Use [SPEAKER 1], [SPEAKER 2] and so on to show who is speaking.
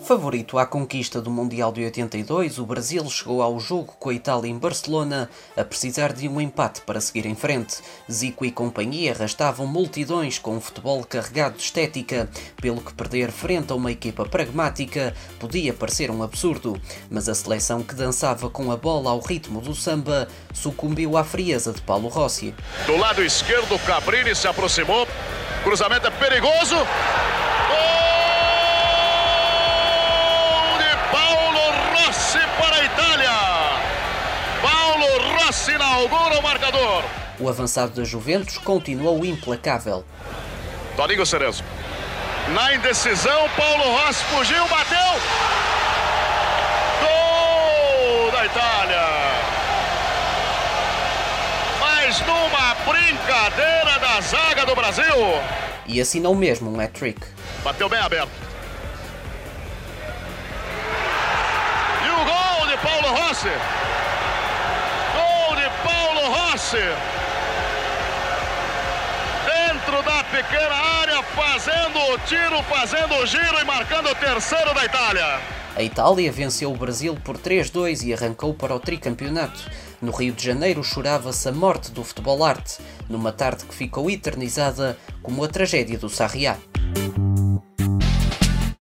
[SPEAKER 1] Favorito à conquista do Mundial de 82, o Brasil chegou ao jogo com a Itália em Barcelona a precisar de um empate para seguir em frente. Zico e companhia arrastavam multidões com um futebol carregado de estética, pelo que perder frente a uma equipa pragmática podia parecer um absurdo. Mas a seleção que dançava com a bola ao ritmo do samba sucumbiu à frieza de Paulo Rossi.
[SPEAKER 2] Do lado esquerdo, Cabrini se aproximou, cruzamento é perigoso. Rossi inaugura o marcador.
[SPEAKER 1] O avançado da Juventus continuou implacável.
[SPEAKER 2] Toninho Cerezo. Na indecisão, Paulo Rossi fugiu, bateu. Gol da Itália. Mas numa brincadeira da zaga do Brasil.
[SPEAKER 1] E assinou mesmo um hat-trick.
[SPEAKER 2] Bateu bem aberto. E o gol de Paulo Rossi. Dentro da pequena área, fazendo o tiro, fazendo o giro e marcando o terceiro da Itália.
[SPEAKER 1] A Itália venceu o Brasil por 3-2 e arrancou para o tricampeonato. No Rio de Janeiro chorava-se a morte do futebol arte, numa tarde que ficou eternizada como a tragédia do Sarriá.